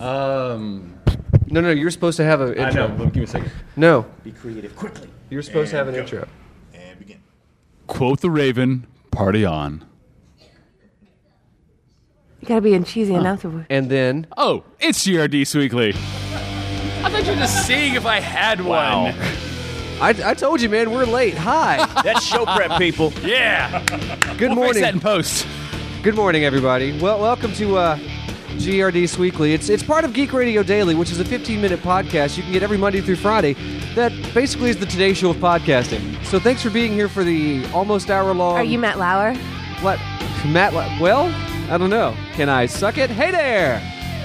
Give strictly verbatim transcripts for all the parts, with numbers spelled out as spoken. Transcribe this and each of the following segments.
Um, no, no, you're supposed to have an intro. I know, but give me a second. No. Be creative quickly. You're supposed to have an go. intro. And begin. Quote the Raven, party on. You gotta be in cheesy announcer voice. And then... Oh, it's G R D Weekly. I thought you were just seeing if I had Wow. one. I, I told you, man, we're late. Hi. That's show prep, people. Yeah. Good We'll morning. fix that in post. Good morning, everybody. Well, welcome to uh, G R D Weekly. It's it's part of Geek Radio Daily, which is a fifteen-minute podcast you can get every Monday through Friday. That basically is the Today Show of podcasting. So thanks for being here for the almost hour-long... Are you Matt Lauer? What? Matt... La- well, I don't know. Can I suck it? Hey there!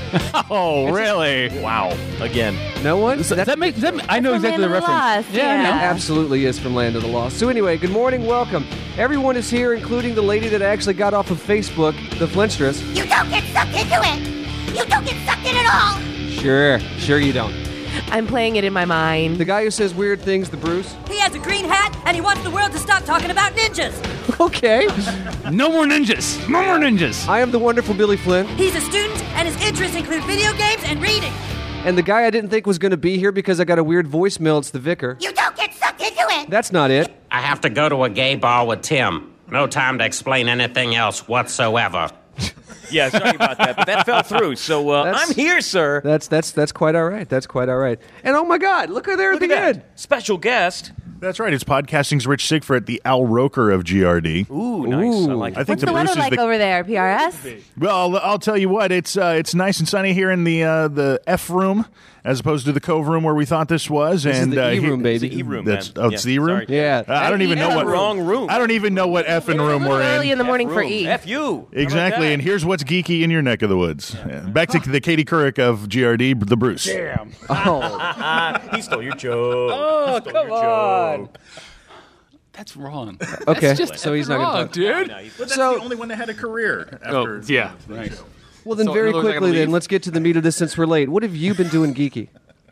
Oh, really? Wow. Again. No one? So that make, that, I know From exactly the Land of the reference. Lost, Yeah, I yeah. know. Absolutely is from Land of the Lost. So anyway, good morning, welcome. Everyone is here, including the lady that actually got off of Facebook, the Flinstress. You don't get sucked into it. You don't get sucked in at all. Sure, sure you don't. I'm playing it in my mind. The guy who says weird things, the Bruce. He has a green hat, and he wants the world to stop talking about ninjas. Okay. No more ninjas. No more ninjas. I am the wonderful Billy Flynn. He's a student, and his interests include video games and reading. And the guy I didn't think was going to be here because I got a weird voicemail, it's the vicar. You don't get sucked into it. That's not it. I have to go to a gay bar with Tim. No time to explain anything else whatsoever. Yeah, sorry about that, but that fell through. So uh, That's- I'm here, sir. That's that's that's quite all right. That's quite all right. And oh my God, look at there Look at the at that. end. Special guest. That's right. It's podcasting's Rich Sigfrid, the Al Roker of G R D. Ooh, nice. I like I it. think What's the Bruce weather is like the. over there, P R S? Well, I'll, I'll tell you what. It's uh, it's nice and sunny here in the uh, the F room, as opposed to the Cove room where we thought this was. This and is the uh, E he- room, baby. It's the E room, That's man. oh, it's the E room. sorry. Yeah. Uh, I don't even know F what wrong room. I don't even know what effing room we're Early in. in the morning F for room. E. F you. How about Exactly, that? and here's what's geeky in your neck of the woods. Yeah. Back to the Katie Couric of G R D, the Bruce. Damn. Oh, He stole your joke. oh Stole come your on. joke. That's wrong. Okay, That's just so he's not wrong, going to talk. dude. No, he's- But that's So- the only one that had a career. Oh, After yeah. Right. Well, then So, very in other words, I gotta quickly, then leave? let's get to the meat of this since we're late. What have you been doing, geeky?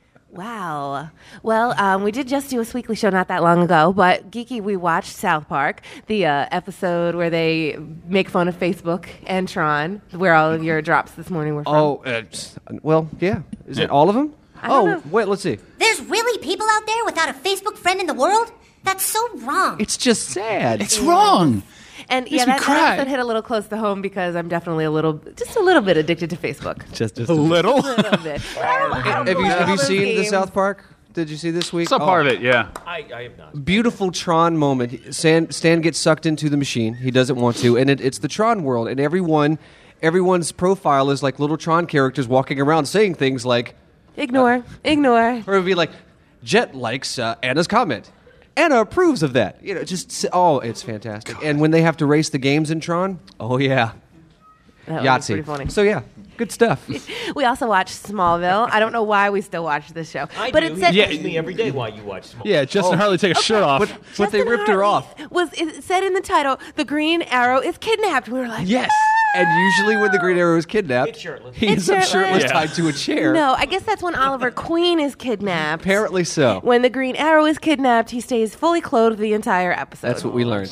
Wow. Well, um, we did just do a weekly show not that long ago, but Geeky, we watched South Park, the uh, episode where they make fun of Facebook and Tron, where all of your drops this morning were from. Oh, uh, well, yeah. Is it all of them? I don't Oh, know. wait, let's see. There's really people out there without a Facebook friend in the world? That's so wrong. It's just sad. It's wrong. And Makes yeah, me that, cry. that episode hit a little close to home because I'm definitely a little, just a little bit addicted to Facebook. just, just A little. A little bit. Have you, have you seen the South Park? Did you see this week? Some Oh. part of it, yeah. I, I have not. Beautiful Tron moment. Stan, Stan gets sucked into the machine. He doesn't want to, and it, it's the Tron world. And everyone, everyone's profile is like little Tron characters walking around saying things like, Ignore. Ignore. or it would be like, Jet likes uh, Anna's comment. Anna approves of that. You know, just oh, it's fantastic. And when they have to race the games in Tron, oh yeah, That was pretty funny. Yahtzee. So yeah, good stuff. We also watched Smallville. I don't know why we still watch this show. I but do. it said He tells me every day why you watch Small. Yeah, Justin Harley take a shirt off. But, but they Justin ripped her Hartley off. Was it said in the title, the Green Arrow is kidnapped. We were like, Yes. And usually when the Green Arrow is kidnapped, It's shirtless. he It's ends up shirtless. shirtless Yeah. tied to a chair. No, I guess that's when Oliver Queen is kidnapped. Apparently so. When the Green Arrow is kidnapped, he stays fully clothed the entire episode. That's what we learned.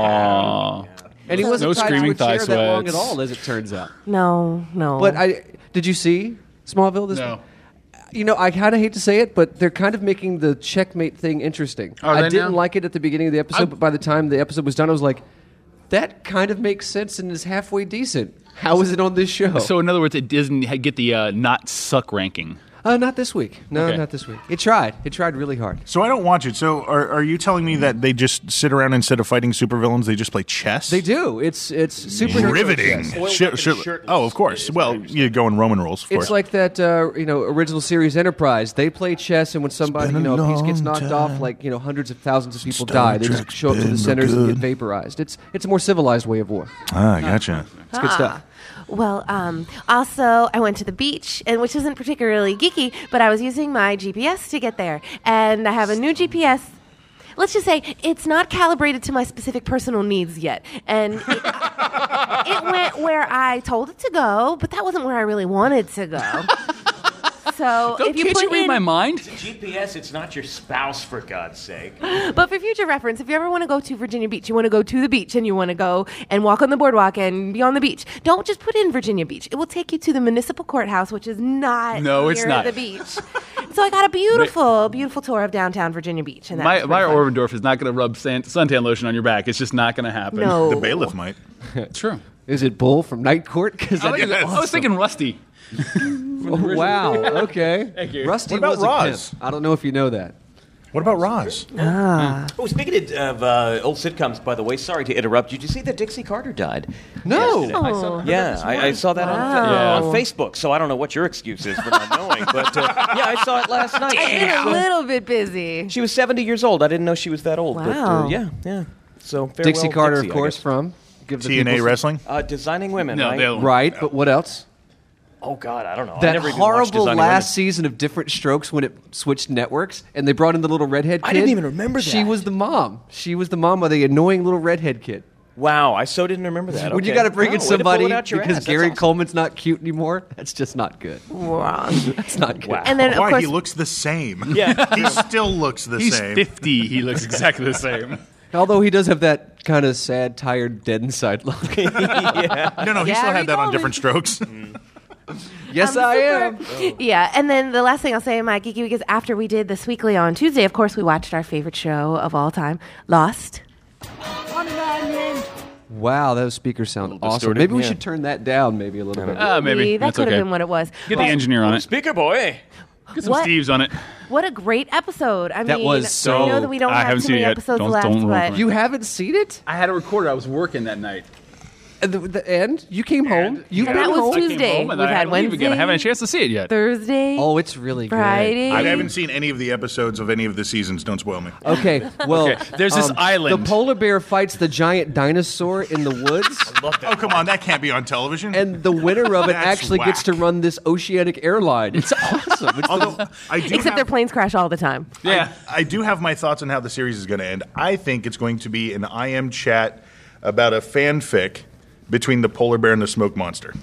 Aw. And he wasn't No tied screaming to a chair thigh that long at sweats. all, as it turns out. No, no. But I did you see Smallville this No. You know, I kind of hate to say it, but they're kind of making the checkmate thing interesting. Are I they didn't now? like it at the beginning of the episode, I- but by the time the episode was done, I was like, that kind of makes sense and is halfway decent. How is it on this show? So, in other words, it doesn't get the uh, not suck ranking. uh, not this week. No, Okay. not this week. It tried. It tried really hard. So I don't watch it. So are, are you telling me that they just sit around instead of fighting supervillains, they just play chess? They do. It's it's super Riveting. Shi- shi- oh, of course. Well, you go in Roman rules. Of course. It's like that, uh, you know, original series Enterprise. They play chess, and when somebody, been you a know, a piece gets long knocked time off, like you know, hundreds of thousands of people Star die. They just Trek's show up to been the no centers and get good. vaporized. It's it's a more civilized way of war. ah, gotcha. It's good stuff. Well, um, also, I went to the beach, and which isn't particularly geeky, but I was using my G P S to get there. And I have a new G P S. Let's just say it's not calibrated to my specific personal needs yet. And it, it went where I told it to go, but that wasn't where I really wanted to go. So So Don't, if you can't put you read in, my mind? G P S, it's not your spouse, for God's sake. But for future reference, if you ever want to go to Virginia Beach, you want to go to the beach and you want to go and walk on the boardwalk and be on the beach, don't just put in Virginia Beach. It will take you to the municipal courthouse, which is not No, near it's not. the beach. So I got a beautiful, beautiful tour of downtown Virginia Beach. And that My, was Meyer really fun. Orbendorf is not going to rub san- suntan lotion on your back. It's just not going to happen. No. The bailiff might. True. Is it Bull from Night Court? Because I, think it- I was thinking Rusty. wow. Okay. Thank you. Rusty What about was a Roz? pimp. I don't know if you know that. What about Roz? Oh, speaking of uh, old sitcoms, by the way, sorry to interrupt. Did you see that Dixie Carter died? No. Yesterday? I saw- Yeah, I, I saw that on, Wow. on Facebook, so I don't know what your excuse is for not knowing. But uh, yeah, I saw it last night. I've She been a was, uh, little bit busy. she was seventy years old. I didn't know she was that old. But, Wow. uh, yeah, yeah. So farewell, Dixie Carter, Dixie, of I course, guess. from Give the T N A people some- Wrestling? Uh, Designing Women, No, right? the other one. Right, but what else? Oh, God, I don't know. I That never even watched horrible Designing last Women. season of Different Strokes when it switched networks and they brought in the little redhead kid. I didn't even remember She that. was the mom. She was the mom of the annoying little redhead kid. Wow, I so didn't remember that. When you Okay. got to bring Wow, in way to pull somebody it out your because ass. That's Gary awesome. Coleman's not cute anymore, that's just not good. Wrong. That's not good. Wow. And then, of Why? course, He looks the same. Yeah. He still looks the He's same. fifty. He looks exactly the same. Although he does have that kind of sad, tired, dead inside look. No, no, he Gary still had that on Coleman. Different Strokes. yes, I'm I am. super- Yeah, and then the last thing I'll say in my Geeky Week is after we did this weekly on Tuesday, of course, we watched our favorite show of all time, Lost. Wow, those speakers sound awesome. distorted, Maybe we yeah. should turn that down maybe a little bit. Uh, maybe. That That's could have okay. been what it was. Get the But engineer on it. Speaker boy. Get some What? Steves on it. What a great episode. I That mean, was I so- know that we don't I have haven't too seen many it yet. episodes Don't- left, don't roll but for it. You haven't seen it? I had a recorder. I was working that night. At the, the end? You came home? You've And been that was home? I came Tuesday. home and We've I had had to leave again. I Wednesday. haven't had a chance to see it yet. Thursday, Oh, it's really good. Friday. I haven't seen any of the episodes of any of the seasons. Don't spoil me. Okay, well, Okay, there's this um, island. The polar bear fights the giant dinosaur in the woods, Oh, come on. That can't be on television. and the winner of it That's actually gets whack. to run this oceanic airline. It's awesome. It's Although the, I do Except have, their planes crash all the time. Yeah. I do have my thoughts on how the series is going to end. I think it's going to be an I M chat about a fanfic between the polar bear and the smoke monster.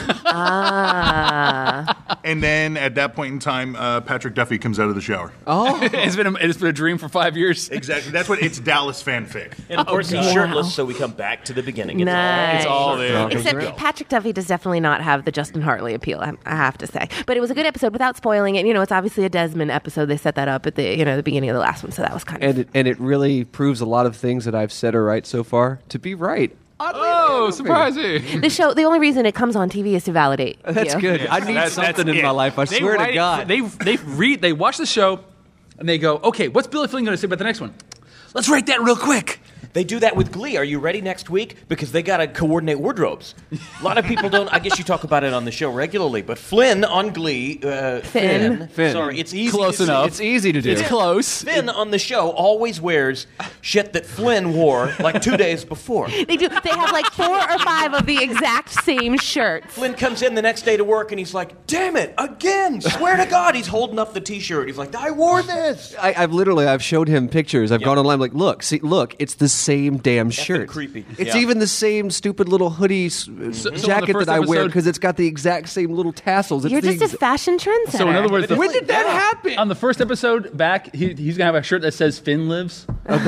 Ah. And then at that point in time, uh, Patrick Duffy comes out of the shower. oh, it's been a, it's been a dream for five years. Exactly. That's what it's Dallas fanfic. And of course, he's God. shirtless, so we come back to the beginning. It's Nice. It's all there. Except Patrick Duffy does definitely not have the Justin Hartley appeal, I, I have to say. But it was a good episode without spoiling it. You know, it's obviously a Desmond episode. They set that up at the you know the beginning of the last one, so that was kind of. and it, and it really proves a lot of things that I've said are right so far to be right. Oh, surprising. The show, the only reason it comes on T V is to validate. That's you. good. I need That's- something that's in it. my life. I They swear write to it- God. They they read they watch the show and they go, okay, what's Billy Flynn going to say about the next one? Let's write that real quick. They do that with Glee. Are you ready next week? Because they got to coordinate wardrobes. A lot of people don't. I guess you talk about it on the show regularly, but Flynn on Glee, uh, Finn. Finn, Finn. Sorry, it's easy. Close to say. enough. it's easy to do. It's close. Finn on the show always wears shit that Flynn wore like two days before. They do. They have like four or five of the exact same shirts. Flynn comes in the next day to work and he's like, "Damn it, again! Swear to God!" He's holding up the T-shirt. He's like, "I wore this." I, I've literally I've showed him pictures. I've gone online like, look, see, look, it's the same damn shirt. creepy. It's Yeah. even the same stupid little hoodie s- so on the jacket first that I wear episode- because it's got the exact same little tassels. It's You're the just a exa- fashion trendsetter. So in other words, the, when did that happen? on the first episode back, he, he's going to have a shirt that says Finn lives.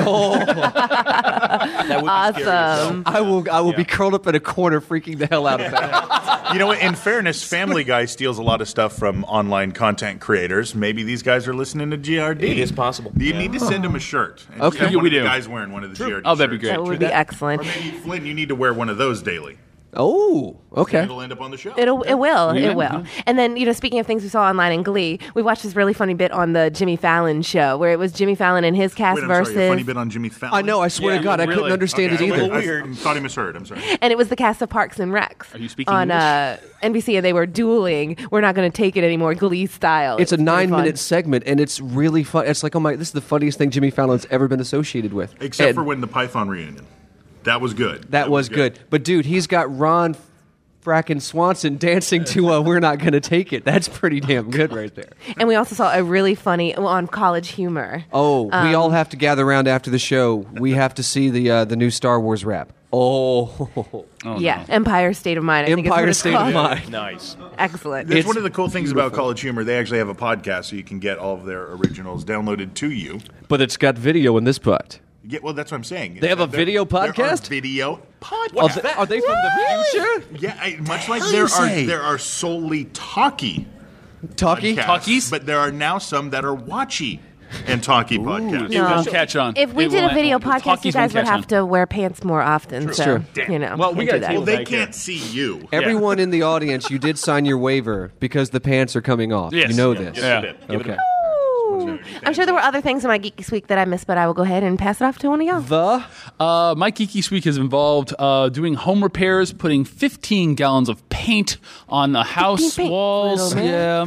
That would be scary as hell. awesome. I will I will be curled up in a corner, freaking the hell out of that. You know what? In fairness, Family Guy steals a lot of stuff from online content creators. Maybe these guys are listening to G R D. It is possible. You need to send them a shirt. And Okay. have Yeah, one we of the do. guys wearing one of the G R D Oh, that'd be shirts. great. That would be excellent. Or maybe, Flynn, you need to wear one of those daily. Oh, okay. It'll end up on the show. It'll, it will, Yeah. it will. And then, you know, speaking of things we saw online in Glee, we watched this really funny bit on the Jimmy Fallon show where it was Jimmy Fallon and his cast Wait, I'm versus, sorry, a funny bit on Jimmy Fallon. I know. I swear Yeah, to God, I really. couldn't understand Okay, it I'm either. a little Weird. I thought he misheard. I'm sorry. and it was the cast of Parks and Recs. Are you speaking on uh, N B C, and they were dueling. We're not going to take it anymore, Glee style. It's a pretty fun. nine-minute segment, and it's really fun. It's like, oh my, this is the funniest thing Jimmy Fallon's ever been associated with. Except And for when the Python reunion. That was good. that was good. But dude, he's got Ron frackin' Swanson dancing to uh, We're Not Gonna Take It. That's pretty damn good right there. And we also saw a really funny on College Humor. Oh, Um, we all have to gather around after the show. We have to see the uh, the new Star Wars rap. Oh. Oh, yeah, no. Empire State of Mind. I think is what Empire it's State of called. Mind. Nice. Excellent. That's It's one of the cool things about College Humor. They actually have a podcast, so you can get all of their originals downloaded to you. But it's got video in this part. Yeah, well, that's what I'm saying. They have a There- video there are podcast? video podcast. Are they, are they from the future? Yeah, I, much like hell there you are say? there are solely talkie Talkie? podcasts, Talkies? but there are now some that are watchy and talkie podcasts. It No. won't catch on. If we It did a won't- video the podcast, you talkies guys won't would catch have to wear pants more often. So, True. you know, Well, we can't do got that. Well, they Back here. can't see you. Everyone in the audience, you did sign your waiver because the pants are coming off. Yes. You know Yeah. this. Yeah. Give it a Okay. bit. Ooh. I'm sure there were other things in my Geeky Week that I missed, but I will go ahead and pass it off to one of y'all. The Uh, my Geeky Week has involved uh, doing home repairs, putting fifteen gallons of paint on the house paint, walls. little Yeah.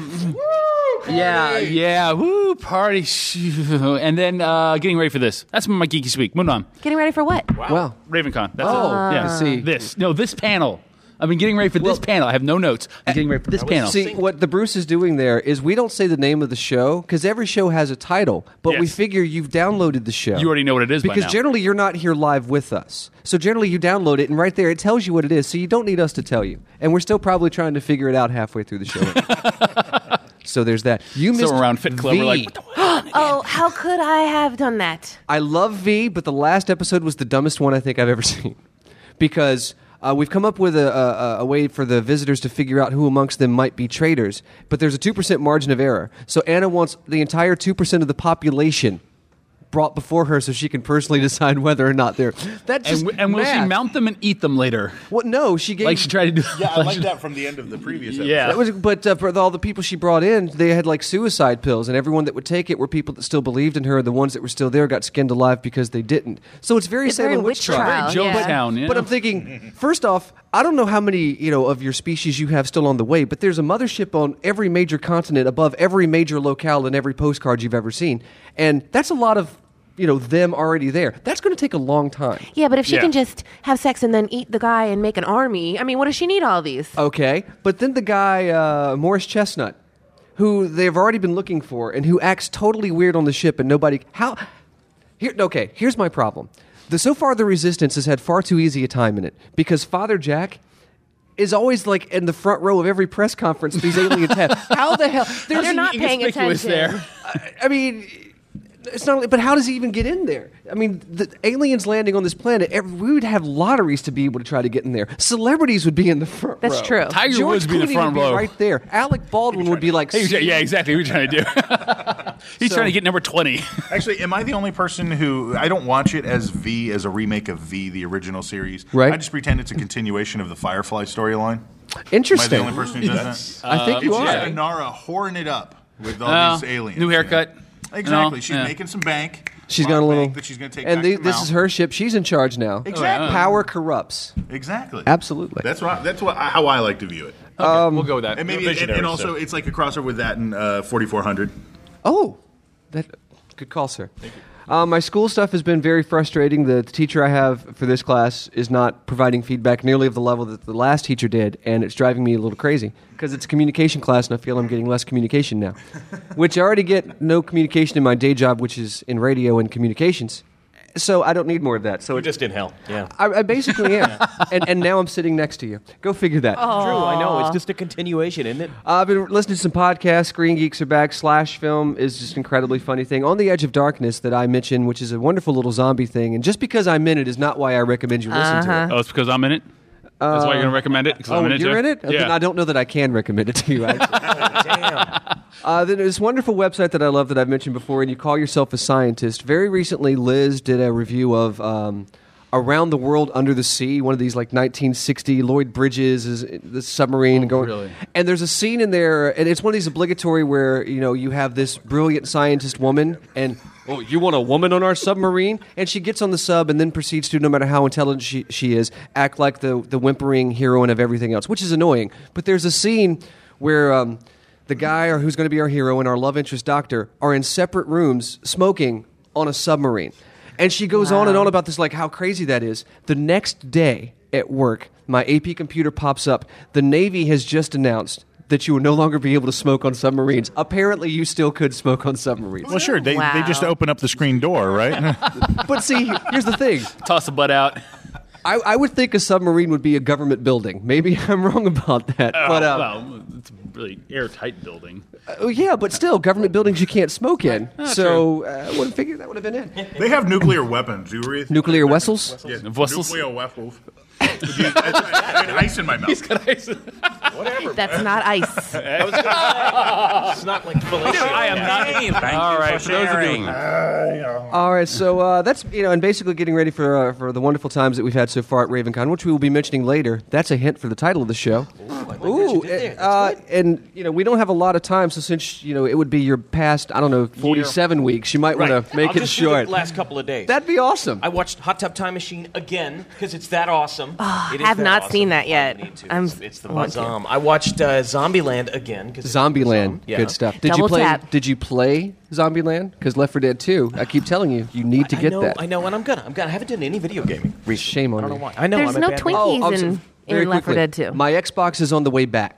Yeah, yeah, woo, party. And then uh, getting ready for this. That's my Geeky Week. Moving on. Getting ready for what? Wow. RavenCon. That's Oh, it. Yeah. I see. This. No, this panel. I've been getting ready for this panel. I have no notes. I'm getting ready for this panel. See, what the Bruce is doing there is we don't say the name of the show because every show has a title, but we Yes. figure you've downloaded the show. You already know what it is by Because now. generally you're not here live with us. So generally you download it, and right there it tells you what it is, so you don't need us to tell you. And we're still probably trying to figure it out halfway through the show. So there's that. You missed So around Fit Club, V. we're like, what the Oh, how could I have done that? I love V, but the last episode was the dumbest one I think I've ever seen. Because uh, we've come up with a, a, a way for the visitors to figure out who amongst them might be traitors, but there's a two percent margin of error. So Anna wants the entire two percent of the population brought before her so she can personally decide whether or not they're... That's just And, w- and will she math. mount them and eat them later? What? No, she gave... Like she tried to do. Yeah, I like that from the end of the previous episode. Yeah. That was, but uh, for all the people she brought in, they had like suicide pills, and everyone that would take it were people that still believed in her. The ones that were still there got skinned alive because they didn't. So it's very It's Salem very witch witch trial. trial. yeah. Jonestown, yeah. But I'm thinking, first off, I don't know how many you know of your species you have still on the way, but there's a mothership on every major continent, above every major locale in every postcard you've ever seen, and that's a lot of you know them already there. That's going to take a long time. Yeah, but if she Yeah. can just have sex and then eat the guy and make an army, I mean, what does she need all these? Okay, but then the guy uh, Morris Chestnut, who they've already been looking for, and who acts totally weird on the ship, and nobody how here. Okay, here's my problem. The so far the Resistance has had far too easy a time in it because Father Jack is always like in the front row of every press conference these aliens have. How the hell? They're There's not paying Inconspicuous attention. there. I mean, it's not. But how does he even get in there? I mean, the aliens landing on this planet. Every, we would have lotteries to be able to try to get in there. Celebrities would be in the front. That's row. true. Tiger George Woods would be in the Clooney front would be row. right there. Alec Baldwin would be like, Hey, yeah, exactly. What are you trying to do? He's So- trying to get number twenty. Actually, am I the only person who I don't watch it as V, as a remake of V, the original series? Right. I just pretend it's a continuation of the Firefly storyline. Am I Interesting. the only person who does that? I think you It's are. just Inara whoring it up with all Oh, these aliens. new haircut. Exactly. No, She's yeah. making some bank. She's lot got a of little. bank that she's going to take and back the- to this Mal. is her ship. She's in charge now. Exactly. Power corrupts. Exactly. Absolutely. That's right. That's what how I like to view it. Okay, we'll go with that. And maybe and, visionary and also stuff. it's like a crossover with that in uh, forty-four hundred. Oh, that good call, sir. Uh, my school stuff has been very frustrating. The, the teacher I have for this class is not providing feedback nearly of the level that the last teacher did, and it's driving me a little crazy because it's a communication class, and I feel I'm getting less communication now, which I already get no communication in my day job, which is in radio and communications. So I don't need more of that. So You're it, just in hell. Yeah. I, I basically am, and, and now I'm sitting next to you. Go figure that. True, I know. It's just a continuation, isn't it? Uh, I've been listening to some podcasts. Screen Geeks are back. Slash Film is just an incredibly funny thing. On the Edge of Darkness that I mentioned, which is a wonderful little zombie thing. And just because I'm in it is not why I recommend you listen to it. Oh, it's because I'm in it? That's why you're going to recommend it? 'Cause Oh, I'm in it you're too? in it? Yeah. Then I don't know that I can recommend it to you, actually. Damn. Uh, then there's this wonderful website that I love that I've mentioned before, and you call yourself a scientist. Very recently, Liz did a review of um, Around the World Under the Sea, one of these like nineteen sixty Lloyd Bridges is the submarine Oh, going. really? And there's a scene in there, and it's one of these obligatory where you know you have this brilliant scientist woman, and oh, you want a woman on our submarine? And she gets on the sub and then proceeds to, no matter how intelligent she, she is, act like the the whimpering heroine of everything else, which is annoying. But there's a scene where. Um, The guy or who's going to be our hero and our love interest doctor are in separate rooms smoking on a submarine. And she goes on and on about this, like how crazy that is. The next day at work, my A P computer pops up. The Navy has just announced that you will no longer be able to smoke on submarines. Apparently, you still could smoke on submarines. Well, sure. They Wow. they just open up the screen door, right? But see, here's the thing. Toss the butt out. I, I would think a submarine would be a government building. Maybe I'm wrong about that. but uh, Well, it's a really airtight building. uh, yeah, but still, government buildings you can't smoke in. so uh, I would have figured that would have been it. They have nuclear weapons. Do you read? Nuclear vessels? Yeah, Vessels? nuclear weapons. I had ice in my mouth. Whatever. That's not ice. It's not like fellatio. I am not. Thank All you right, for for those of you- sharing. All right, so uh, that's, you know, and basically getting ready for uh, for the wonderful times that we've had so far at RavenCon, which we will be mentioning later. That's a hint for the title of the show. Ooh, there. That's uh, and you know we don't have a lot of time, so since you know it would be your past, I don't know, forty-seven weeks, you might Right. want to make I'll it just do short. the last couple of days. That'd be awesome. I watched Hot Tub Time Machine again because it's that awesome. Oh, It is have that not awesome. seen that yet. I need to. I'm- It's, it's the I want to. Bazam. I watched uh, Zombieland again. 'cause it's Zombieland, Yeah. good stuff. Did Double you play? tap. Did you play Zombieland? Because Left four Dead two, I keep telling you, you need to I get know, that. I know, and I'm gonna. I'm gonna. I haven't done any video gaming recently. Shame on I don't you. know why. I know. There's I'm no a bad Twinkies. man. Oh, I'm in- so- in very Left four quickly, Dead two. My Xbox is on the way back.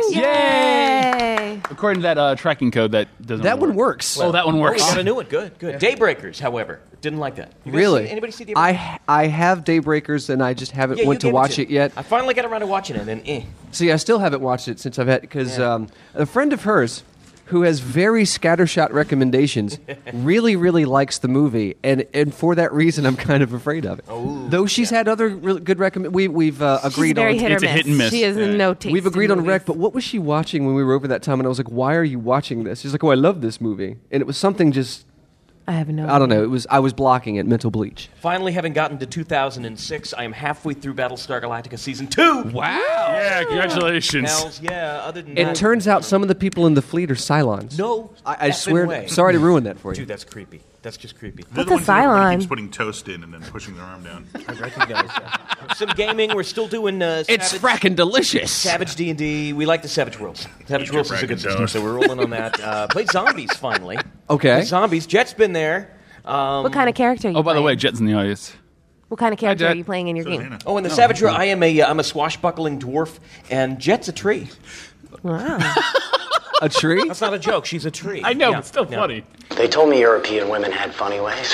Yay! According to that uh, tracking code, that doesn't That work. one works. Oh, that one Oh, we works. got a new one. Good, good. Daybreakers, however, didn't like that. You guys Really? see- anybody see Daybreakers? I I have Daybreakers and I just haven't Yeah, you went to gave watch to it yet. I finally got around to watching it, and eh. See, I still haven't watched it since I've had because Yeah. um, a friend of hers who has very scattershot recommendations really really likes the movie, and and for that reason I'm kind of afraid of it. Oh, Though she's had other really good recommend. We we've uh, She's agreed very on. hit or It's a miss. hit and miss. She has Yeah. no taste. We've agreed in on rec, movies. but what was she watching when we were over that time? And I was like, "Why are you watching this?" She's like, "Oh, I love this movie," and it was something just I have no. I don't know. It was I was blocking it. Mental bleach. Finally, having gotten to two thousand six, I am halfway through Battlestar Galactica season two. Wow. Yeah, congratulations. Hells yeah. Other than It that, turns out some of the people in the fleet are Cylons. no. I, I effing swear. way. Sorry to ruin that for you. Dude, that's creepy. That's just creepy. They're What's the a ones that everybody Cylon? keeps putting toast in and then pushing their arm down. I recognize that. Some gaming. We're still doing. Uh, It's Savage, fracking delicious. Savage D and D. We like the Savage Worlds. Savage Eat Worlds your is a good fracking system, toast. so we're rolling on that. Uh, played Zombies finally. Okay. Played Zombies. Jet's been there. Um, What kind of character? Are you Oh, by the way, playing? Jet's in the audience. What kind of character Jet. are you playing in your So is game? Hannah. Oh, in the Savage World, I am a uh, I'm a swashbuckling dwarf, and Jet's a tree. Wow. A tree? That's not a joke. She's a tree. I know, Yeah, but still yeah. funny. They told me European women had funny ways.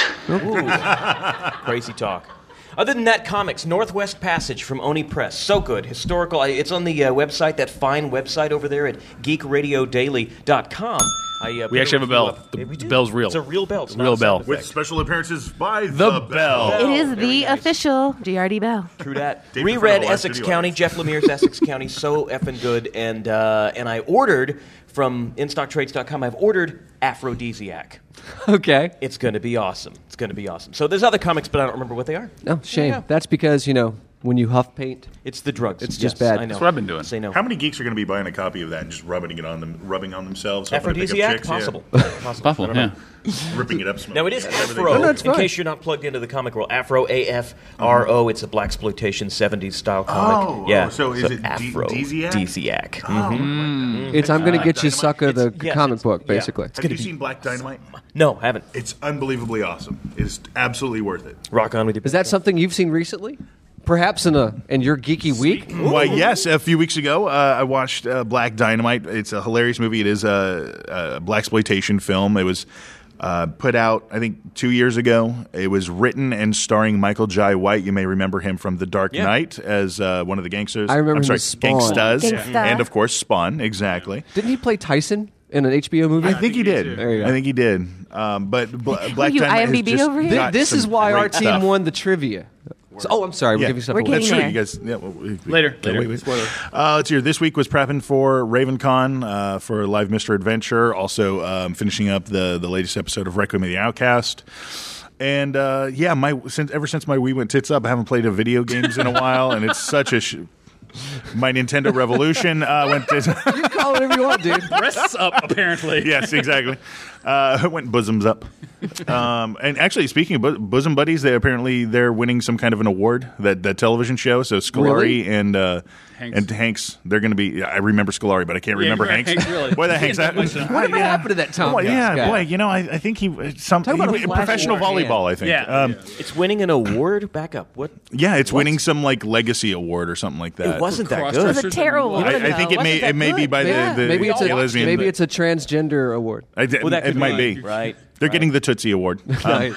Crazy talk. Other than that, comics. Northwest Passage from Oni Press. So good. Historical. I- It's on the uh, website, that fine website over there at geek radio daily dot com. I, uh, We actually have a bell. The Yeah, we do. bell's real. It's a real bell. It's not Real a sound bell. effect. With special appearances by The The, Bell. It is Very the nice. official G R D Bell. True that. Dave Reread Fernando, our Essex studio County. audience. Jeff Lemire's Essex County. So effing good. And uh, and I ordered from in stock trades dot com. I've ordered Aphrodisiac. Okay. It's going to be awesome. It's going to be awesome. So there's other comics, but I don't remember what they are. No, shame. Yeah. That's because, you know, when you huff paint. It's the drugs. It's Yes, just bad. I know. That's what I've been doing. Say no. How many geeks are going to be buying a copy of that and just rubbing it on them, rubbing on themselves? hoping to pick up Aphrodisiac? chicks? Yeah. Possible. Possible. Possible, I don't know. yeah. Ripping it up. Smoking. Now it is Whatever they Afro. do. No, no, it's in fine. case you're not plugged into the comic world, Afro, A F R O. It's a black exploitation seventies style comic. Oh, yeah. oh, so is it D- Afro Desiac? Desiac. Oh, Mhm. It's I'm going to Black get you Dynamite. sucker the It's- yes, comic it's- book, yeah. basically. Have you seen Black Dynamite? No, haven't. It's unbelievably awesome. It's absolutely worth it. Rock on with you. Is that something you've seen recently? Perhaps in a in your geeky week? Why, yes. A few weeks ago, uh, I watched uh, Black Dynamite. It's a hilarious movie. It is a, a blaxploitation film. It was uh, put out, I think, two years ago. It was written and starring Michael Jai White. You may remember him from The Dark Yeah. Knight as uh, one of the gangsters. I remember I'm him sorry, as Spawn. Gangstas. Gangsta. And, of course, Spawn. Exactly. Didn't he play Tyson in an H B O movie? I think he did. There you go. I think he did. Um, but Bla- Black you Dynamite IMDb has just over here? Thi- got this some is why our great team stuff. won the trivia. So- oh, I'm sorry. We're Yeah. giving stuff We're away. That's getting true. there. You guys, yeah, well, we, we- Later, yeah, later. wait, wait. Uh, let's hear. This week was prepping for RavenCon uh, for Live Mister Adventure. Also um, finishing up the the latest episode of Requiem of the Outcast. And uh, yeah, my since ever since my Wii went tits up, I haven't played a video games in a while, and it's such a. Sh- my Nintendo Revolution uh, went. Tits- You call it whatever you want, dude. Breasts up, apparently. Yes, exactly. Uh, it went bosoms up. Um, and actually, speaking of bo- bosom buddies, they apparently they're winning some kind of an award, that, that television show. So Scolari Really? and uh, Hanks. and Hanks, they're going to be. I remember Scolari, but I can't Yeah, remember you're right, Hanks. Hanks, really. Boy, that Hanks. He ain't That, that much, huh? Whatever yeah. happened to that Tom Boy, Hanks yeah, guy? boy, you know, I, I think he some Talk about he- a flash professional in your hand. volleyball. I think. Yeah. Um, It's winning an award. Back up. What? yeah, it's winning some like legacy award or something like that. It wasn't that Cross good. It was a dressers terrible and- one. I, I think it may Wasn't that it may be good? by Yeah, the, the maybe it's the a lesbian. maybe but- it's a transgender award. I did- Well, that it could might be, be. right. They're getting the Tootsie Award. Um, Right.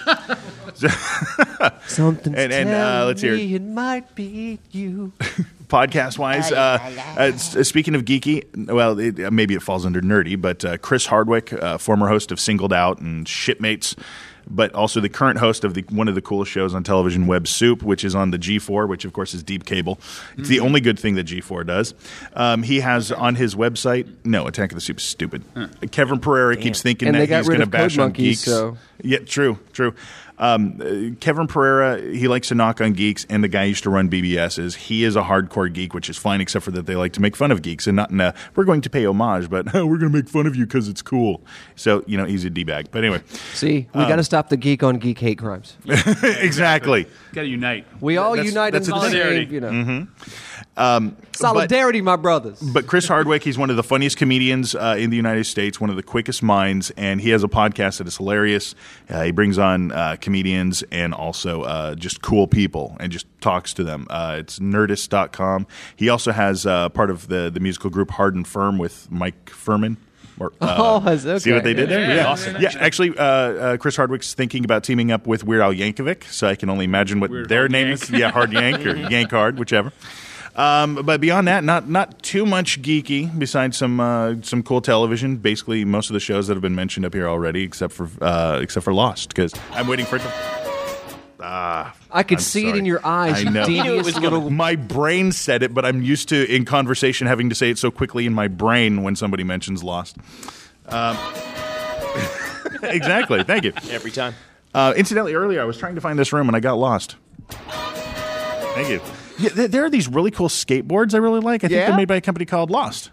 Something's And- and, uh, telling let's hear it. me it might be you. podcast wise. Uh, uh, s- speaking of geeky, well, it, uh, maybe it falls under nerdy, but uh, Chris Hardwick, uh, former host of Singled Out and Shipmates, but also the current host of the one of the coolest shows on television, Web Soup, which is on the G four, which of course is deep cable. It's the only good thing that G four does. Um, he has on his website, no, Attack of the Soup is stupid. Kevin Pereira keeps thinking And that they got he's rid going to of bash Code on Monkey, geeks. so- Yeah, true, true. Um, uh, Kevin Pereira, he likes to knock on geeks, and the guy used to run B B S's. He is a hardcore geek, which is fine, except for that they like to make fun of geeks, and not in a, we're going to pay homage, but oh, we're going to make fun of you because it's cool. So, you know, he's a D-bag. But anyway. See, we Um, got to stop the geek on geek hate crimes. exactly. Got to unite. We all That's- unite that's in a the solidarity. same, you know. Mm-hmm. Um, Solidarity, my brothers. But Chris Hardwick, he's one of the funniest comedians uh, in the United States, one of the quickest minds, and he has a podcast that is hilarious. Uh, he brings on uh, comedians and also uh, just cool people and just talks to them. Uh, it's nerdist dot com. He also has uh, part of the, the musical group Hard and Firm with Mike Furman. Or, uh, Oh, that's- see what okay. they did there? Yeah, Yeah, awesome. yeah. Actually, uh, uh, Chris Hardwick's thinking about teaming up with Weird Al Yankovic, so I can only imagine what Weird their Hard name Yank. is. Yeah, Hard Yank or Yank Hard, whichever. Um, but beyond that, not not too much geeky. Besides some uh, some cool television. Basically, most of the shows that have been mentioned up here already, except for uh, except for Lost, because I'm waiting for it to. Ah, I could I'm see it sorry. in your eyes. I you know. devious little. My brain said it, but I'm used to in conversation having to say it so quickly in my brain when somebody mentions Lost. Um, exactly. Thank you. Every time. Uh, incidentally, earlier I was trying to find this room and I got lost. Thank you. Yeah, th- there are these really cool skateboards I really like. I think Yeah? they're made by a company called Lost.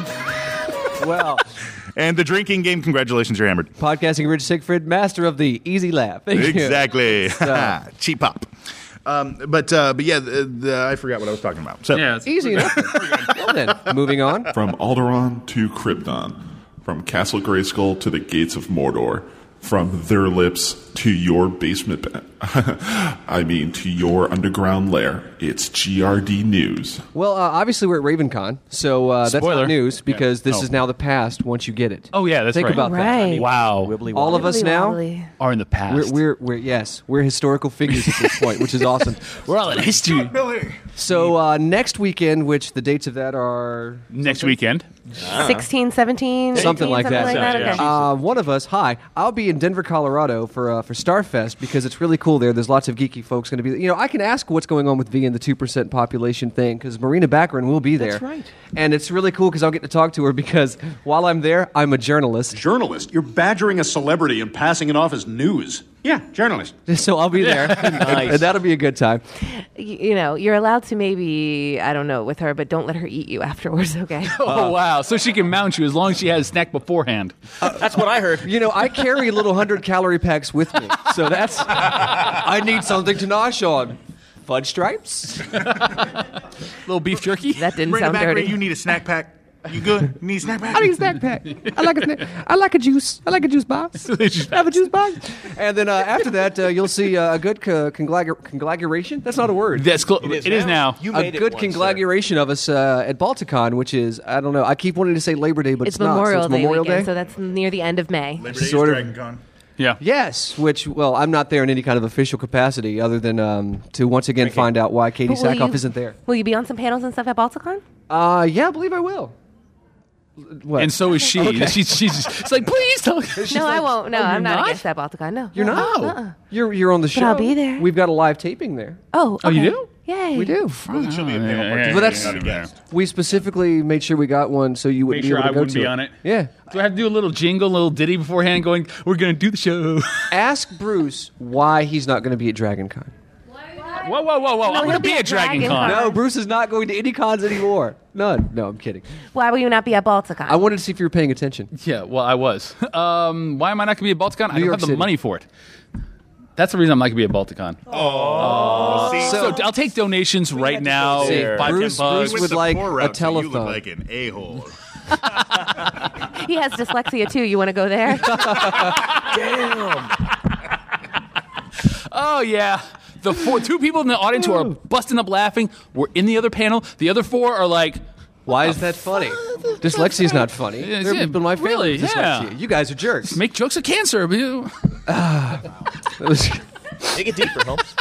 Well, And the drinking game, congratulations, you're hammered. podcasting Rich Siegfried, master of the easy laugh. Thank you. Exactly. So- Cheap pop. Um, but uh, but yeah, the, the, I forgot what I was talking about. So Yeah, it's Easy enough. Well then, moving on. From Alderaan to Krypton, from Castle Grayskull to the Gates of Mordor, from their lips to your basement, ba- I mean to your underground lair, it's G R D News. Well, uh, obviously we're at RavenCon, so uh, that's Spoiler. not news because this Oh. is now the past once you get it. Oh, yeah, that's Think right. about that. Right. Wow. Wibbly All of us Wibbly now wobbly. Are in the past. We're, we're, we're yes, we're historical figures at this point, which is awesome. We're all in history. So uh, next weekend, which the dates of that are Next weekend. sixteen, seventeen, something eighteen, like that. Something like that. Yeah. Okay. Uh, one of us, hi. I'll be in Denver, Colorado for uh, for Starfest because it's really cool there. There's lots of geeky folks going to be. You know, I can ask what's going on with V and the two percent population thing because Marina Baccarin will be there. That's right. And it's really cool because I'll get to talk to her because while I'm there, I'm a journalist. Journalist? You're badgering a celebrity and passing it off as news. Yeah, journalist. So I'll be there. Nice. And that'll be a good time. Y- you know, you're allowed to maybe, I don't know, with her, but don't let her eat you afterwards, okay? Oh, wow. So she can mount you as long as she has a snack beforehand. That's what I heard. You know, I carry little one hundred calorie packs with me. So that's. I need something to nosh on. Fudge stripes? Little beef jerky. That didn't Bring it sound back, dirty. Ray. You need a snack pack. You good? You need a snack pack? I need a snack pack. I like a snack. I like a juice. I like a juice box. Have a juice box. And then uh, after that, uh, you'll see uh, a good co- conglagur- conglaguration. That's not a word. That's close. It is now. You a made good it once, sir. conglaguration of us uh, at Balticon, which is I don't know. I keep wanting to say Labor Day, but it's, It's not. So Memorial it's Day Memorial weekend, Day. so that's near the end of May. Labor Day is Sort of- Dragon Con. Yeah. Yes, which well, I'm not there in any kind of official capacity other than um, to once again find out why Katie But will Sackhoff you- isn't there. Will you be on some panels and stuff at Balticon? Uh, yeah, I believe I will. What? And so is she. She's, she's, it's like, please don't. No, I won't. No, Oh, I'm you're not, not? against that Balticon. No. You're not. Uh-uh. You're you're on the show. I'll be there. We've got a live taping there. Oh, Oh, you okay. do? Yay. We do. Well, she'll be a panel yeah, participant, But that's- not a guest. We specifically made sure we got one so you wouldn't Make sure be able I to go wouldn't to be it. on it. Yeah. Do I have to do a little jingle, a little ditty beforehand going, we're going to do the show? Ask Bruce why he's not going to be at Dragon Con. Whoa, whoa, whoa, whoa! No, I'm going he'll to be be at at Dragon Dragon Con. Con. No, Bruce is not going to any cons anymore. None. No, I'm kidding. Why will you not be at Balticon? I wanted to see if you were paying attention. Yeah, well, I was. Um, why am I not going to be at Balticon? I don't York have the City. money for it. That's the reason I'm not going to be at Balticon. Oh, see, So, I'll take donations right now. See, Five, Bruce- ten bucks. Bruce would like poor a route, so You telethon. look like an a-hole. He has dyslexia too. You want to go there? Oh yeah, the four, two people in the audience who are busting up laughing were in the other panel. The other four are like, Why is that funny? Dyslexia is not funny. Yeah, There are yeah, people in my family really, with dyslexia. yeah. You guys are jerks. make jokes of cancer. but you- That was- Dig it deeper, Holmes.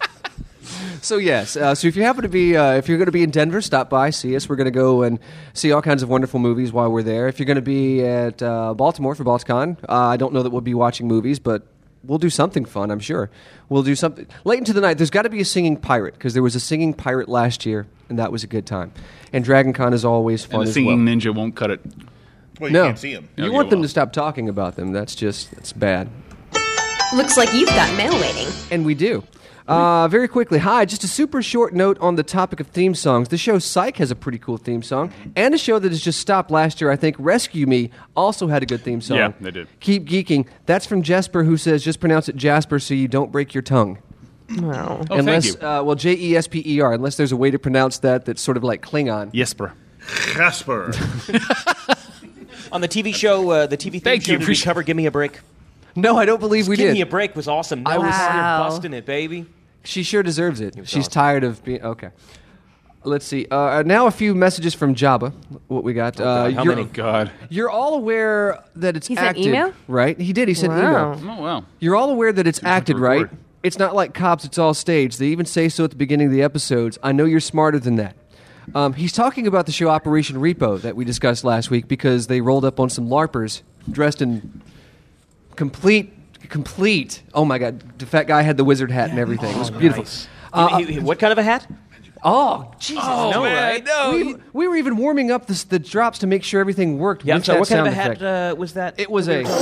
So yes, uh, so if you happen to be, uh, if you're going to be in Denver, stop by, see us. We're going to go and see all kinds of wonderful movies while we're there. If you're going to be at uh, Baltimore for Balticon, uh, I don't know that we'll be watching movies, but we'll do something fun, I'm sure. We'll do something late into the night. There's got to be a singing pirate because there was a singing pirate last year, and that was a good time. And Dragon Con is always fun and the as singing well. ninja won't cut it. Well, you No, can't see him. you Okay, want them well. to stop talking about them. That's just that's bad. Looks like you've got mail waiting. And we do. Uh, very quickly, hi, just a super short note on the topic of theme songs. The show Psych has a pretty cool theme song, and a show that has just stopped last year, I think, Rescue Me, also had a good theme song. Yeah, they did. Keep Geeking. That's from Jesper, who says, just pronounce it Jasper so you don't break your tongue. No. Oh, unless, thank you. Uh, well, J E S P E R, unless there's a way to pronounce that that's sort of like Klingon. Jesper. Casper. On the T V show, uh, the T V theme Thank show, you. did we Appreciate- cover Give Me a Break? No, I don't believe we Give did. Me a Break was awesome. No I was- Wow. busting it, baby. She sure deserves it. was She's awesome. tired of being... Okay. Let's see. Uh, now a few messages from Jabba. What we got? uh, God, how you're, many? Oh God. You're all aware that it's He sent acted, email? right? He did. He sent Wow. email. Oh wow. You're all aware that it's acted, to right? record. It's not like Cops, it's all staged. They even say so at the beginning of the episodes. I know you're smarter than that. Um, he's talking about the show Operation Repo that we discussed last week because they rolled up on some LARPers dressed in complete, complete. Oh my God, the fat guy had the wizard hat and everything. It was beautiful. Nice. Uh, He- he- what kind of a hat? Oh, Jesus! Oh, no, man, right? no. We, we were even warming up the, the drops to make sure everything worked. Yeah, I'm with sorry. that What kind of a sound hat effect. uh, was that? It was a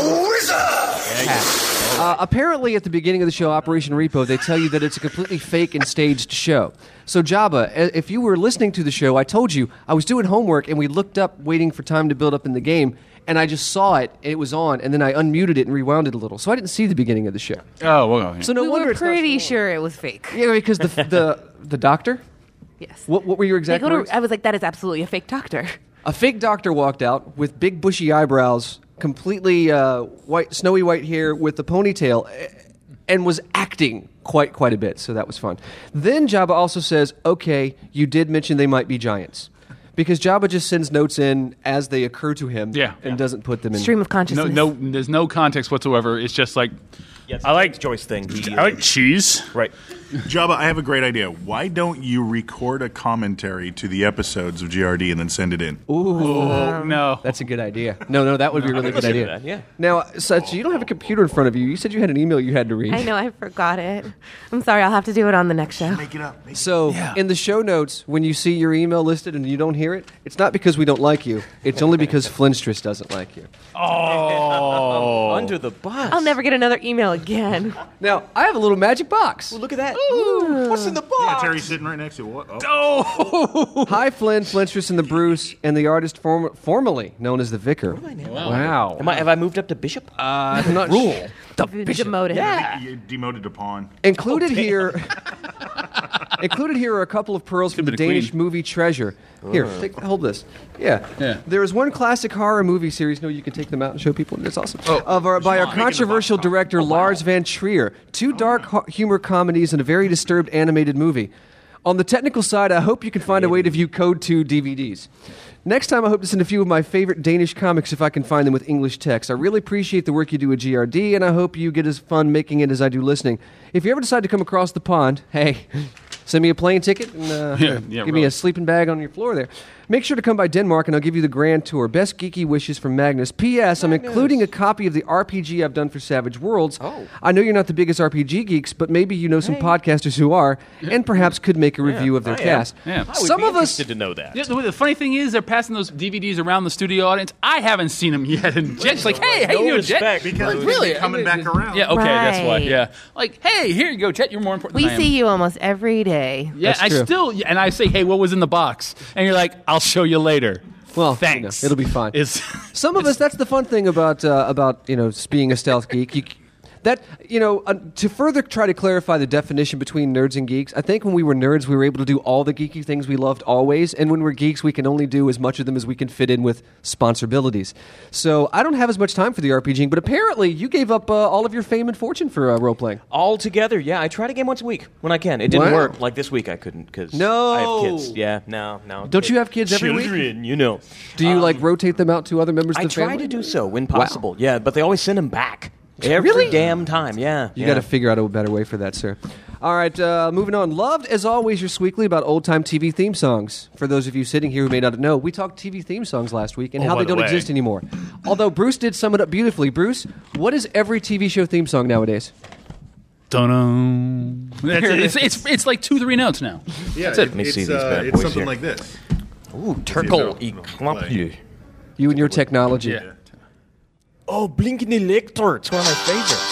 hat. Uh, apparently, at the beginning of the show, Operation Repo, they tell you that it's a completely fake and staged show. So, Jabba, i- if you were listening to the show, I told you I was doing homework and we looked up, waiting for time to build up in the game, and I just saw it. It was on, and then I unmuted it and rewound it a little, so I didn't see the beginning of the show. Oh well. yeah. So no we wonder were it's not pretty so- sure it was fake. Yeah, because the the the doctor. Yes. What what were your They exact go to- words? I was like, that is absolutely a fake doctor. A fake doctor walked out with big bushy eyebrows, completely uh, white, snowy white hair with a ponytail, eh, and was acting quite quite a bit. So that was fun. Then Jabba also says, "Okay, you did mention they might be giants," because Jabba just sends notes in as they occur to him, Yeah. and doesn't put them in. Stream of No, consciousness. no. There's no context whatsoever. It's just like Yeah, it's I like- the Joyce thing. He, I like cheese. right. Jabba, I have a great idea. Why don't you record a commentary to the episodes of G R D and then send it in? Oh no. That's a good idea. No, no, that would be a really good consider idea. that, yeah. Now, such you don't have a computer in front of you. You said you had an email you had to read. I know, I forgot it. I'm sorry, I'll have to do it on the next show. Make it up. Make it So, in the show notes, when you see your email listed and you don't hear it, it's not because we don't like you. It's only because Flintstress doesn't like you. Oh. Under the bus. I'll never get another email again. Now, I have a little magic box. Look at that. Ooh, what's in the box? Yeah, Terry's sitting right next to it. What? Oh. Hi, Flynn, Flintstress, and the Bruce, and the artist form- formerly known as the Vicar. Wow. Am I, have I moved up to Bishop? Uh, I'm not rule. Demoted. You demoted to pawn. Included here, included here are a couple of pearls from the been a queen. Danish movie Treasure. Here, take, hold this. Yeah. Yeah. There is one classic horror movie series. No, you can take them out and show people. It's awesome. Oh. Of our, by our Making the controversial box. Oh, director Lars Van Trier. Two dark hu- humor comedies and a very disturbed animated movie. On the technical side, I hope you can find a way to view Code two D V Ds. Next time, I hope to send a few of my favorite Danish comics if I can find them with English text. I really appreciate the work you do at G R D, and I hope you get as fun making it as I do listening. If you ever decide to come across the pond, hey, send me a plane ticket and uh, Yeah, yeah, give me really. a sleeping bag on your floor there. Make sure to come by Denmark, and I'll give you the grand tour. Best geeky wishes from Magnus. P S. I'm including a copy of the R P G I've done for Savage Worlds. Oh. I know you're not the biggest R P G geeks, but maybe you know some Hey. podcasters who are, and perhaps could make a review of their I am. cast. Yeah. I would Some be of us... interested to know that. Yeah, the, the funny thing is, they're passing those D V Ds around the studio audience. I haven't seen them yet, and Jet's like, "Hey, how No you doing, respect, Jet?" because Like, they're really coming back around. Yeah, okay, that's why. Right. Yeah, like, hey, here you go, Jet. You're more important. We than I am. see you almost every day. Yeah, That's I true. still, yeah, and I say, "Hey, what was in the box?" And you're like, "I'll show you later." Well, Thanks. you know, it'll be fine. It's Some of us, that's the fun thing about uh, about you know being a stealth geek. You, that you know uh, to further try to clarify the definition between nerds and geeks. I think when we were nerds, we were able to do all the geeky things we loved always, and when we're geeks, we can only do as much of them as we can fit in with sponsorabilities. So I don't have as much time for the RPGing, but apparently you gave up uh, all of your fame and fortune for uh, role playing. All together, yeah. I try to game once a week when I can. It didn't Wow. work. Like this week, I couldn't because No. I have kids. Yeah, no, no. Don't you have kids every week? Children, you know. Do you like rotate them out to other members I of the try family? to do so when possible. Yeah, but they always send them back every Really? damn time. Yeah, You yeah. got to figure out a better way for that, sir. All right, uh, moving on. Loved, as always, your Sweekly about old-time T V theme songs. For those of you sitting here who may not know, we talked T V theme songs last week and Oh, how by they the don't way. exist anymore. Although Bruce did sum it up beautifully. Bruce, what is every T V show theme song nowadays? Dun-dun. That's it. It's, it's it's like two, three notes now. Yeah, That's it. Let me see it's, these uh, bad it's boys something here. like this. Ooh, See, Turkle so- y Klampje. You and your technology. Yeah. Oh, Blinking Elector. It's one of my favorites.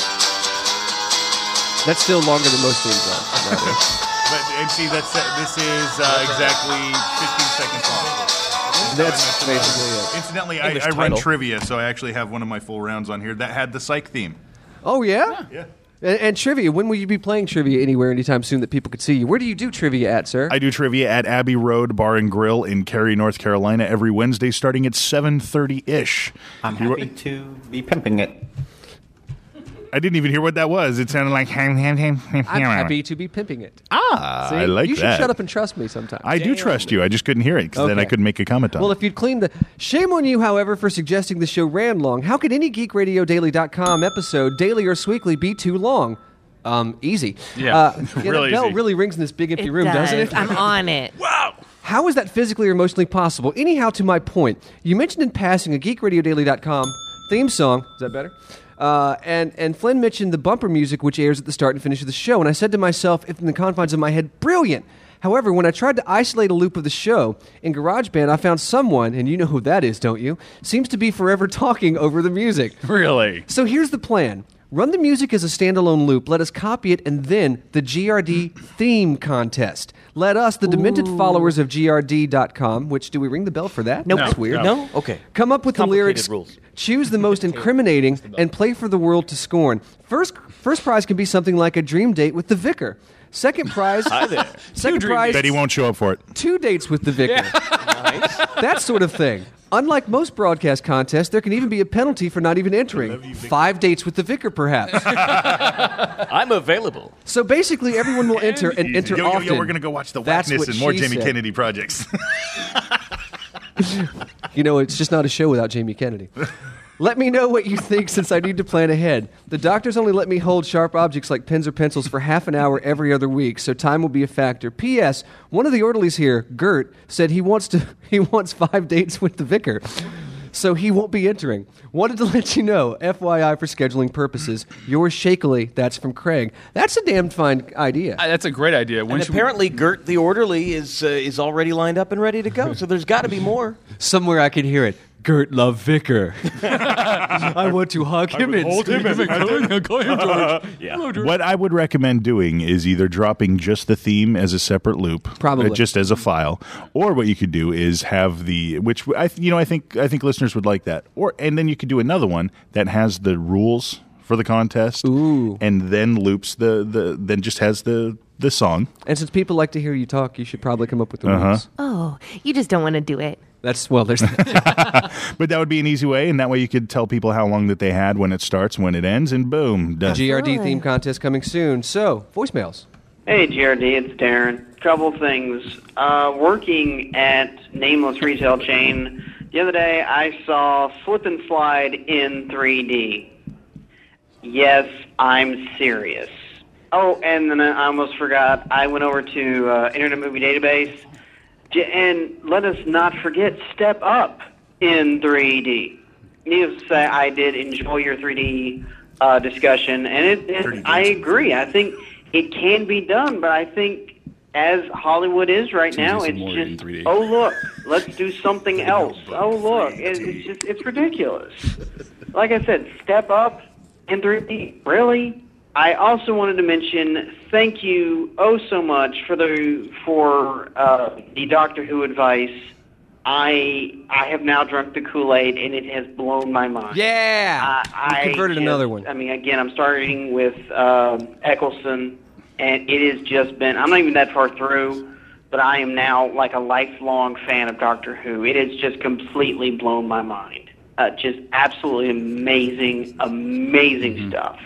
That's still longer than most theme songs. But and see, that's this is uh, exactly fifteen seconds long. That's basically it. Incidentally, I, English I run title. trivia, so I actually have one of my full rounds on here that had the psych theme. Oh, yeah? Yeah. And, and trivia. When will you be playing trivia anywhere, anytime soon that people could see you? Where do you do trivia at, sir? I do trivia at Abbey Road Bar and Grill in Cary, North Carolina, every Wednesday, starting at seven thirty ish. I'm happy to be pimping it. I didn't even hear what that was. It sounded like ham ham ham ham. I'm happy to be pimping it. Ah, See? I like you should that. shut up and trust me sometime. I do trust you. I just couldn't hear it because then I Okay. couldn't make a comment on Well, it. if you'd clean the... Shame on you, however, for suggesting the show ran long. How could any geek radio daily dot com episode, daily or weekly, be too long? Um, easy. Yeah. Uh, yeah, Really that bell easy. really rings in this big empty It room, does. doesn't it? I'm on it. How is that physically or emotionally possible? Anyhow, to my point, you mentioned in passing a geek radio daily dot com theme song. Is that better? Uh, and, and Flynn mentioned the bumper music, which airs at the start and finish of the show. And I said to myself, if in the confines of my head, brilliant. However, when I tried to isolate a loop of the show in GarageBand, I found someone, and you know who that is, don't you? Seems to be forever talking over the music. Really? So here's the plan. Run the music as a standalone loop. Let us copy it, and then the G R D theme contest. Let us, the demented followers of G R D dot com, which, do we ring the bell for that? Nope. That's weird. No? Okay. Come up with the Complicated lyrics, rules. choose the most incriminating, and play for the world to scorn. First, first prize can be something like a dream date with the vicar. Second prize, Hi there. second prize, Bet he won't show up for it. two dates with the vicar. Nice. That sort of thing. Unlike most broadcast contests, there can even be a penalty for not even entering. Five dates with the vicar, perhaps. I'm available. So basically, everyone will enter and enter yo, yo, often. yo, we're going to go watch The That's Whackness what and more she Jamie said. Kennedy projects. You know, it's just not a show without Jamie Kennedy. Let me know what you think since I need to plan ahead. The doctors only let me hold sharp objects like pens or pencils for half an hour every other week, so time will be a factor. P S. One of the orderlies here, Gert, said he wants to he wants five dates with the vicar. So he won't be entering. Wanted to let you know, F Y I for scheduling purposes. Yours shakily, that's from Craig. That's a damn fine idea. Uh, That's a great idea. When And should we- apparently, Gert the orderly is uh, is already lined up and ready to go. So there's got to be more. Somewhere I can hear it. Gert love vicar. I want to hug him and Hold him and call him, call him George. Hello, George. What I would recommend doing is either dropping just the theme as a separate loop, Probably. uh, just as a file, or what you could do is have the which I th- you know I think I think listeners would like that, or and then you could do another one that has the rules for the contest, Ooh. and then loops the the then just has the the song. And since people like to hear you talk, you should probably come up with the Uh-huh. rules. Oh, you just don't want to do it. That's, well, there's... But that would be an easy way, and that way you could tell people how long that they had when it starts, when it ends, and boom, done. G R D theme contest coming soon. So, voicemails. Hey, G R D, it's Darren. Couple things. Uh, working at Nameless Retail Chain, the other day I saw Slip and Slide in three D. Yes, I'm serious. Oh, and then I almost forgot. I went over to uh, Internet Movie Database. J- And let us not forget Step Up in three D. Needless to say, I did enjoy your three D uh, discussion, and it, it, I agree. I think it can be done, but I think as Hollywood is right now, it's just, oh, look, let's do something else. Oh, look, it, it's just, it's ridiculous. Like I said, Step Up in three D. Really? I also wanted to mention thank you oh so much for the for uh, the Doctor Who advice. I I have now drunk the Kool-Aid, and it has blown my mind. Yeah! Uh, I You converted just- another one. I mean, again, I'm starting with um Eccleston, and it has just been, I'm not even that far through, but I am now like a lifelong fan of Doctor Who. It has just completely blown my mind. Uh, just absolutely amazing, amazing Mm-hmm. stuff.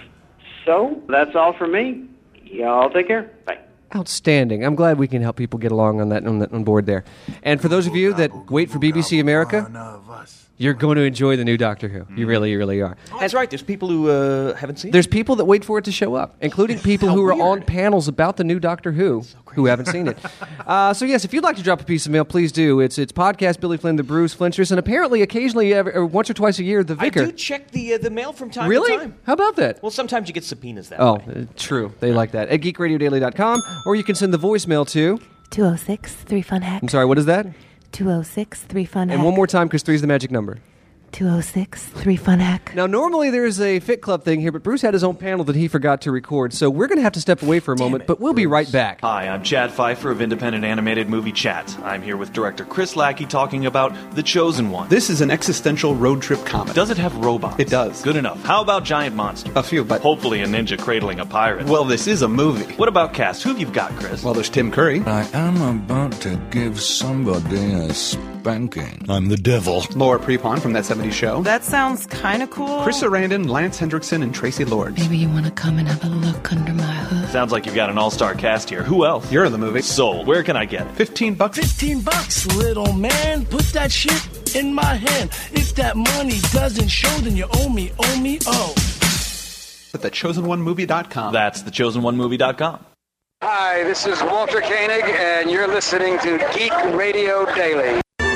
So, that's all for me. Y'all take care. Bye. Outstanding. I'm glad we can help people get along on that on, that, on board there. And for those of you that wait for B B C America, you're going to enjoy the new Doctor Who. You really, you really are. Oh, that's right. There's people who uh, haven't seen it. There's people that wait for it to show up, including people who are on panels about the new Doctor Who who haven't seen it. Uh, so yes, if you'd like to drop a piece of mail, please do. It's it's podcast Billy Flynn, the Bruce Flinchers, and apparently occasionally every, or once or twice a year the Vicar. I do check the uh, the mail from time Really? to time. How about that? Well, sometimes you get subpoenas that Oh, way. uh, true. They like that. At geek radio daily dot com, or you can send the voicemail to two oh six, three fun hack. I'm sorry, what is that? two oh six, three fun hack. And one more time, because three's the magic number. two oh six, three fun hack. Now, normally there's a Fit Club thing here, but Bruce had his own panel that he forgot to record, so we're going to have to step away for a moment, but we'll be right back. Hi, I'm Chad Pfeiffer of Independent Animated Movie Chat. I'm here with director Chris Lackey talking about The Chosen One. This is an existential road trip comedy. Does it have robots? It does. Good enough. How about giant monsters? A few, but... Hopefully a ninja cradling a pirate. Well, this is a movie. What about cast? Who have you got, Chris? Well, there's Tim Curry. I am about to give somebody a spanking. I'm the devil. Laura Prepon from That seventies Show. That sounds kind of cool. Chris Sarandon, Lance Hendrickson, and Tracy Lords. Maybe you want to come and have a look under my hood. Sounds like you've got an all-star cast here. Who else? You're in the movie. Sold. Where can I get it? Fifteen bucks. Fifteen bucks, little man. Put that shit in my hand. If that money doesn't show, then you owe me, owe me, oh. At the chosen one movie dot com. That's the chosen one movie dot com. Hi, this is Walter Koenig, and you're listening to Geek Radio Daily.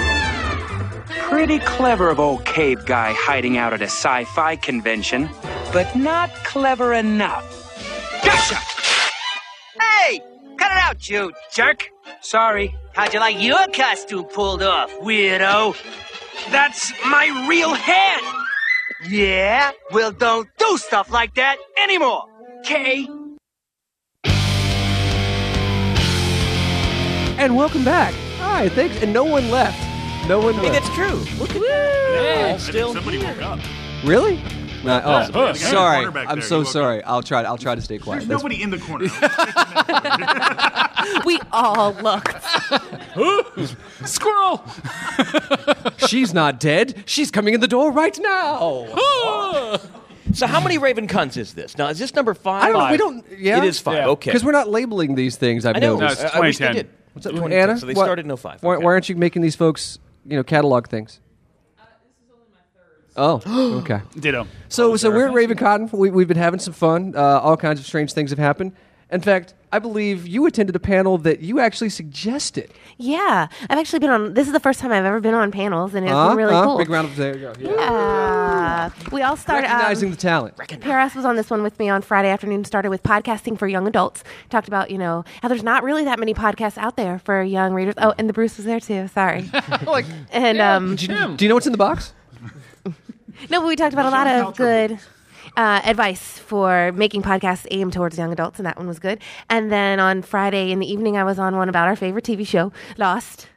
Pretty clever of old cave guy hiding out at a sci-fi convention, but not clever enough. Gotcha! Hey! Cut it out, you jerk! Sorry. How'd you like your costume pulled off, weirdo? That's my real head! Yeah? Well, don't do stuff like that anymore, okay? And welcome back. Hi, thanks. And no one left. No one I mean, left. that's true. Look at that. Yeah. All still Somebody here. woke up. Really? No, oh, Yeah, there's a sorry. corner back I'm there. so You woke sorry. I'll try. I'll try to stay quiet. There's That's- nobody in the corner. We all looked. Squirrel! She's not dead. She's coming in the door right now. So how many Raven Cunts is this? Now, is this number five? I don't know. We don't. Yeah, It is five. Yeah. Okay. Because we're not labeling these things. I've I know. noticed. No, it's I- I wish they twenty ten. did. What's up, twenty Anna? ten, So they What- started in oh five. Why, Okay. why aren't you making these folks, you know, catalog things? Oh, okay. Ditto. So, so we're at Raven Cotton. We, we've been having some fun. Uh, all kinds of strange things have happened. In fact, I believe you attended a panel that you actually suggested. Yeah, I've actually been on. This is the first time I've ever been on panels, and it's Uh, been really uh, cool. Big round of there you go. Yeah. Yeah, we all started. Recognizing um, the talent. P R S was on this one with me on Friday afternoon. Started with podcasting for young adults. Talked about you know how there's not really that many podcasts out there for young readers. Oh, and the Bruce was there too. Sorry. like, and yeah, um, do, you, do you know what's in the box? no, but we talked about a lot of good uh, advice for making podcasts aimed towards young adults, and that one was good. And then on Friday in the evening, I was on one about our favorite T V show, Lost.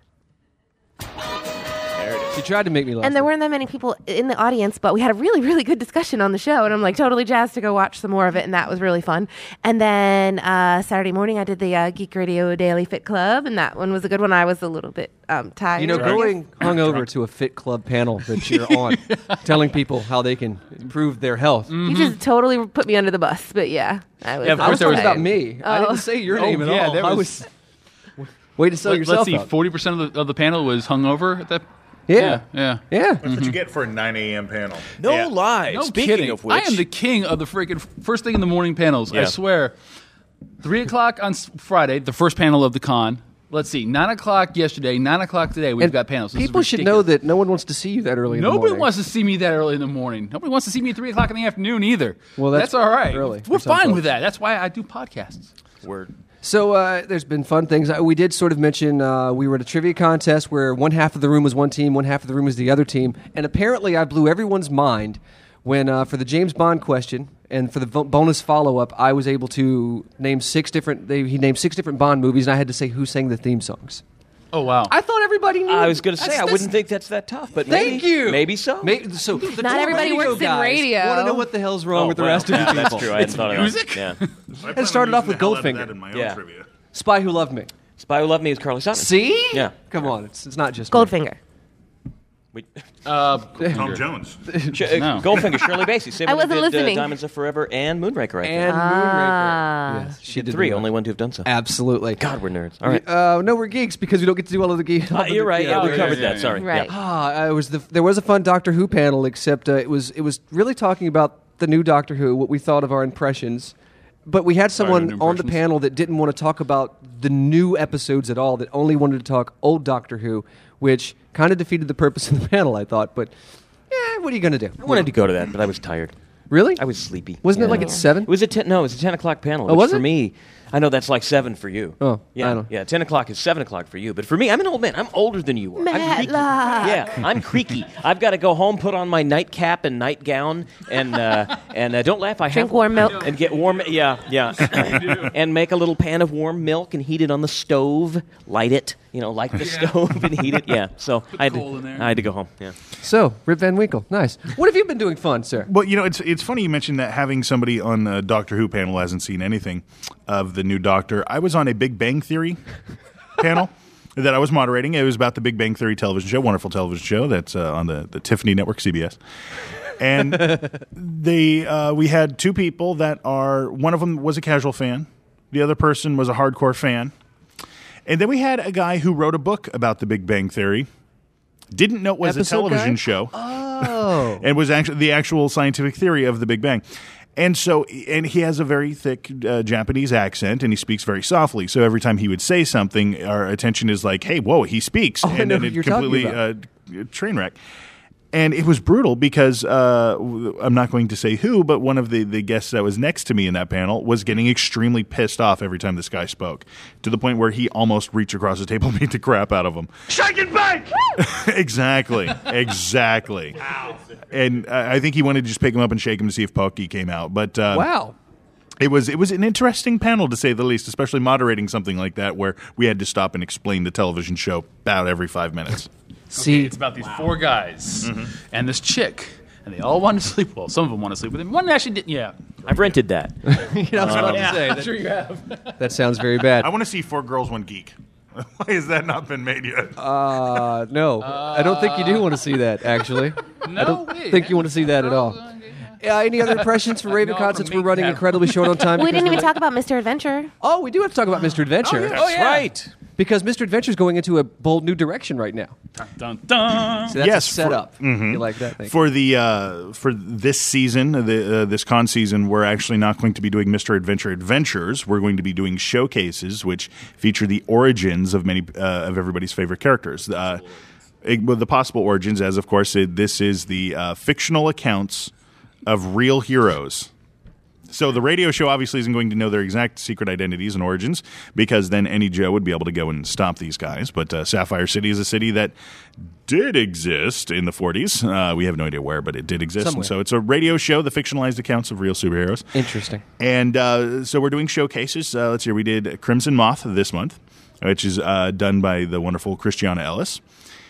You tried to make me laugh. And there weren't that many people in the audience, but we had a really, really good discussion on the show, and I'm like totally jazzed to go watch some more of it, and that was really fun. And then uh, Saturday morning, I did the uh, Geek Radio Daily Fit Club, and that one was a good one. I was a little bit um, tired. You know, going hungover to a Fit Club panel that you're on, telling people how they can improve their health. You just totally put me under the bus, but yeah, I was. Yeah, of I course was there was tired. about me. I Oh. didn't say your Oh, name at yeah, all. there I was- was. Way to sell Let, yourself let's see, up. forty percent of the, of the panel was hungover at that. Yeah. yeah, yeah. That's what you get for a nine a.m. panel. No Yeah. lie. No Speaking kidding. of which, I am the king of the freaking first thing in the morning panels. I Yeah. swear. Three o'clock on s- Friday, the first panel of the con. Let's see, nine o'clock yesterday, nine o'clock today. We've And got panels. This is people should know ridiculous. that no one wants to see you that early in the Nobody morning. wants to see me that early in the morning. Nobody wants to see me at three o'clock in the afternoon either. Well, that's all right. early We're for some fine folks. with that. That's why I do podcasts. Word. So uh, there's been fun things. Uh, We did sort of mention uh, we were at a trivia contest where one half of the room was one team, one half of the room was the other team, and apparently I blew everyone's mind when uh, for the James Bond question and for the vo- bonus follow-up, I was able to name six different. They, he named six different Bond movies, and I had to say who sang the theme songs. Oh wow! I thought everybody knew. I was going to say, That's- I that's- wouldn't think that's that tough, but Thank maybe, you. maybe so. Maybe, so the Not everybody radio works in guys radio. Want to know what the hell's wrong Oh, with the well, rest of yeah, you that's people? true. I hadn't thought of music? that. Yeah. It started off with The hell out of Goldfinger. that in my own Yeah. trivia. Spy Who Loved Me. Spy Who Loved Me is Carly Simon. See? Yeah. Come on, it's, it's not just me. Goldfinger. We, Uh, Tom Jones. Sh- uh, No. Goldfinger, Shirley Bassey. Same I one that wasn't did, listening. Uh, Diamonds Are Forever and Moonraker, I think. And Ah. Moonraker. Yes, she did did three, do that. only one to have done so. Absolutely. God, we're nerds. All right. Uh, no, we're geeks because we don't get to do all of the geeks. Uh, you're right. Yeah, we yeah, covered yeah, that. yeah. Sorry. Right. Yeah. Ah, I was the, there was a fun Doctor Who panel, except uh, it was it was really talking about the new Doctor Who, what we thought of our impressions. But we had Sorry, someone new on the impressions. panel that didn't want to talk about the new episodes at all, that only wanted to talk old Doctor Who, which kind of defeated the purpose of the panel, I thought. But, yeah, what are you going to do? I wanted to go to that, but I was tired. Really? I was sleepy. Wasn't it Yeah. like at seven? It was a ten, no, it was a ten o'clock panel. Oh, which was for it? me, I know that's like seven for you. Oh, yeah, I don't- yeah. Ten o'clock is seven o'clock for you, but for me, I'm an old man. I'm older than you are. I'm creaky. Matlock. Yeah, I'm creaky. I've got to go home, put on my nightcap and nightgown, and uh, and uh, don't laugh. I Drink have warm one. milk. and get warm. Yeah, yeah, and make a little pan of warm milk and heat it on the stove. Light it, you know, light the stove and heat it. Yeah. So I had, coal in to, there. I had to go home. Yeah. So, Rip Van Winkle, nice. What have you been doing fun, sir? Well, you know, it's it's funny you mentioned that having somebody on the Doctor Who panel hasn't seen anything of the new Doctor. I was on a Big Bang Theory panel that I was moderating. It was about the Big Bang Theory television show, wonderful television show that's uh, on the, the Tiffany Network, C B S. And they uh, we had two people that are, one of them was a casual fan, the other person was a hardcore fan. And then we had a guy who wrote a book about the Big Bang Theory, didn't know it was Episode a television guy? show. Oh. And was actually the actual scientific theory of the Big Bang. And so, and he has a very thick uh, Japanese accent, and he speaks very softly. So every time he would say something, our attention is like, "Hey, whoa, he speaks!" Oh, I and know then who it you're talking completely about. uh, train wreck. And it was brutal because uh, w- I'm not going to say who, but one of the, the guests that was next to me in that panel was getting extremely pissed off every time this guy spoke, to the point where he almost reached across the table and beat the crap out of him. Shake and bake! Exactly, exactly. And uh, I think he wanted to just pick him up and shake him to see if Pokey came out. But uh, Wow. it was it was an interesting panel to say the least, especially moderating something like that where we had to stop and explain the television show about every five minutes. See, It's about these four guys and this chick, and they all want to sleep. Well, some of them want to sleep with him. One actually didn't. Yeah, I've rented that. you know, I was about yeah, to say, I'm that, sure you have. that sounds very bad. I want to see Four Girls, One Geek. Why has that not been made yet? Uh, no, I don't think you do want to see that. Actually, No I don't way. think you want to see that at all. Yeah, any other impressions for Raven No, Con from since me, we're running yeah. incredibly short on time? We because didn't we're even like- talk about Mister Adventure. Oh, we do have to talk about Mister Adventure. yeah. That's right. Because Mister Adventure is going into a bold new direction right now. Dun, dun, dun. So that's Yes, a for- setup. Mhm. You like that thing? For the uh, for this season, the uh, this con season, we're actually not going to be doing Mister Adventure Adventures. We're going to be doing showcases, which feature the origins of many uh, of everybody's favorite characters. Uh, it- well, the possible origins, as of course, it, this is the uh, fictional accounts of real heroes. So the radio show obviously isn't going to know their exact secret identities and origins, because then any Joe would be able to go and stop these guys. But uh, Sapphire City is a city that did exist in the forties. Uh, we have no idea where, but it did exist. Somewhere. And so it's a radio show, the fictionalized accounts of real superheroes. Interesting. And uh, so we're doing showcases. Uh, let's see, we did Crimson Moth this month, which is uh, done by the wonderful Christiana Ellis.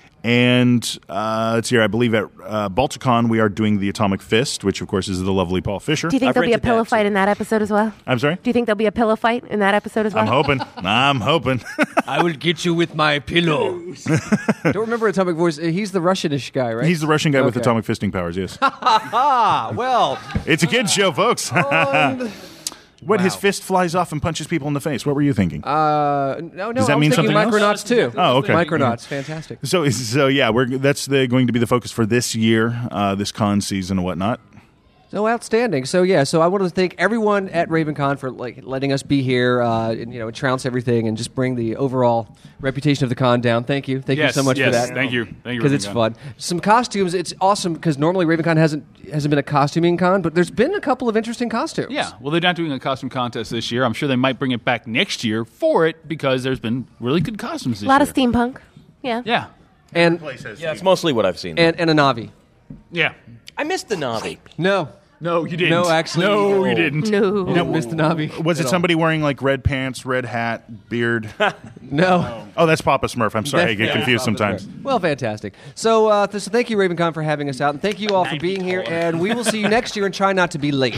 And uh, let's see, I believe at uh, Balticon we are doing the Atomic Fist, which of course is the lovely Paul Fisher. Do you think I've there'll be a rented pillow that, fight in that episode as well? I'm sorry? Do you think there'll be a pillow fight in that episode as well? I'm hoping. I'm hoping. I will get you with my pillow. Don't remember Atomic Voice. He's the Russianish guy, right? He's the Russian guy with Okay. atomic fisting powers, yes. Ah, well. It's a kid's show, folks. um, What, his wow. fist flies off and punches people in the face? What were you thinking? Uh, no, no. Does that I was mean thinking something else? Micronauts too. Oh, okay. Micronauts, fantastic. So, so yeah, we're that's the, going to be the focus for this year, uh, this con season and whatnot. So outstanding. So yeah, so I want to thank everyone at RavenCon for like letting us be here, uh, and you know, trounce everything and just bring the overall reputation of the con down. Thank you, thank Yes, you so much yes, for that. thank you. Thank you, because it's RavenCon. fun. Some costumes. It's awesome because normally RavenCon hasn't hasn't been a costuming con, but there's been a couple of interesting costumes. Yeah, well, they're not doing a costume contest this year. I'm sure they might bring it back next year for it because there's been really good costumes this A lot year. of steampunk. Yeah. Yeah. And Yeah, it's mostly what I've seen. and and a Navi. Yeah. I missed the Navi. No. No, you didn't. No, actually, No, you didn't. No. You didn't miss the Navi. Was at it all. somebody wearing like red pants, red hat, beard? No. Oh, that's Papa Smurf. I'm sorry, I get Yeah, confused Papa sometimes. Smurf. Well, fantastic. So, uh, th- so thank you, RavenCon, for having us out, and thank you all for being here. And we will see you next year, and try not to be late.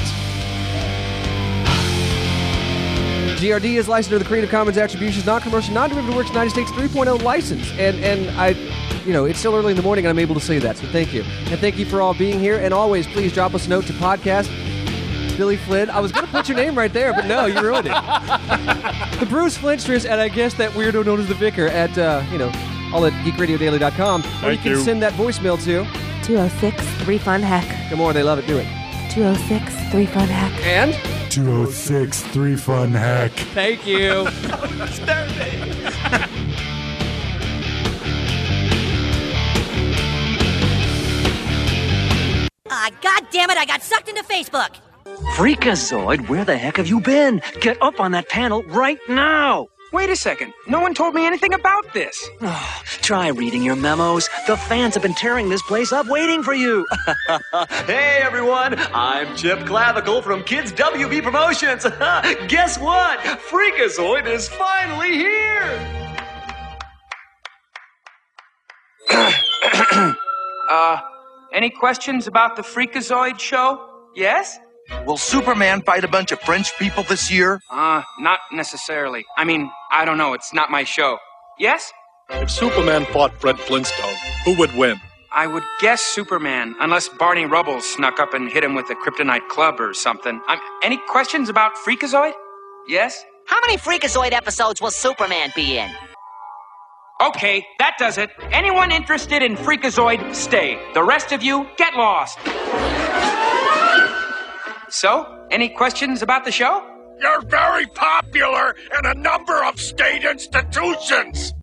G R D is licensed under the Creative Commons Attributions, Non-Commercial, Non-Derivative Works United States three point oh license. And and I, you know, it's still early in the morning, and I'm able to say that. So thank you, and thank you for all being here. And always, please drop us a note to podcast. Billy Flynn. I was going to put your name right there, but no, you ruined it. The Bruce Flintstress, and I guess that weirdo known as the Vicar at, uh, you know, all at geek radio daily dot com. Or you Thank can you. send that voicemail to two oh six, three fun heck. Come on, they love it. Do it. two oh six, three fun heck. And two oh six, three fun hack. thank you. Ah, God damn it, I got sucked into Facebook. Freakazoid, where the heck have you been? Get up on that panel right now! Wait a second. No one told me anything about this. Oh, try reading your memos. The fans have been tearing this place up waiting for you. Hey everyone, I'm Chip Clavicle from Kids W B Promotions. Guess what? Freakazoid is finally here. uh, any questions about the Freakazoid show? Yes? Will Superman fight a bunch of French people this year? Uh, not necessarily. I mean, I don't know. It's not my show. Yes? If Superman fought Fred Flintstone, who would win? I would guess Superman, unless Barney Rubble snuck up and hit him with a kryptonite club or something. Um, any questions about Freakazoid? Yes? How many Freakazoid episodes will Superman be in? Okay, that does it. Anyone interested in Freakazoid, stay. The rest of you, get lost. So, any questions about the show? You're very popular in a number of state institutions.